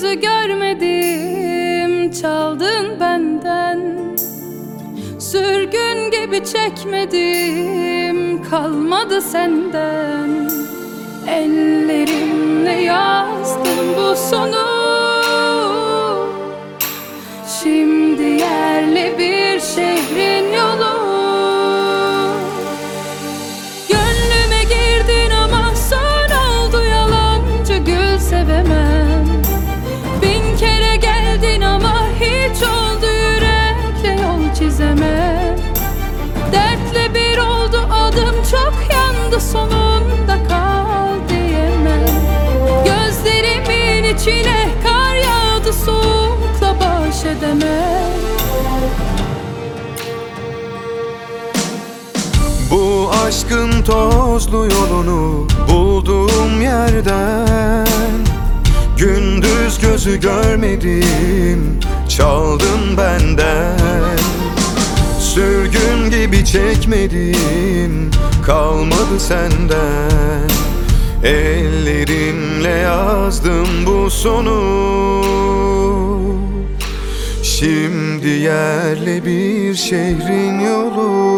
gözü görmedim, çaldın benden. Sürgün gibi çekmedim, kalmadı senden. Ellerimle yazdım bu sonu. Şimdi yerli bir şehrin yolu. Gönlüme girdin ama son oldu, yalancı gül sevemem. Bin kere geldin ama hiç oldu, yürekle yol çizemem. Dertle bir oldu adım, çok yandı, sonunda kal diyemem. Gözlerimin içine kar yağdı, soğukla baş edemem. Bu aşkın tozlu yolunu bulduğum yerden gündüz gözü görmedim, çaldın benden. Sürgün gibi çekmedim, kalmadı senden. Ellerimle yazdım bu sonu. Şimdi yerli bir şehrin yolu.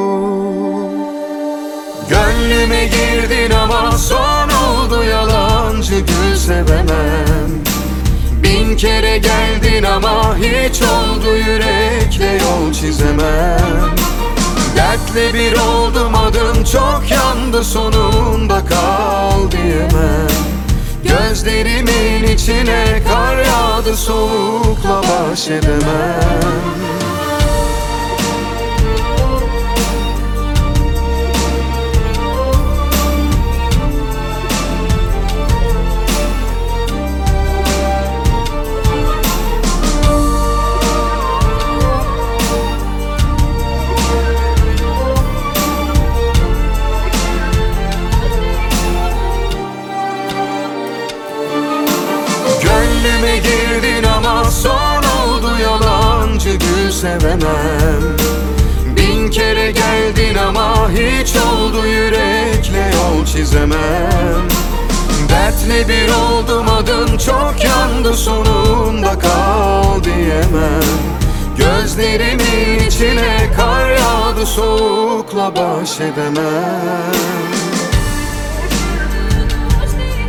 Gönlüme girdin ama son oldu, yalancı gül sevemem. Bin kere geldin ama hiç oldu, yürekle yol çizemem. Dertle bir oldum adım, çok yandı, sonunda kal diyemem. Gözlerimin içine kar yağdı, soğukla baş edemem. Gönlüme girdin ama son oldu, yalancı gül sevemem. Bin kere geldin ama hiç oldu, yürekle yol çizemem. Dertle bir oldum adım, çok yandı, sonunda kal diyemem. Gözlerimin içine kar yağdı, soğukla baş edemem.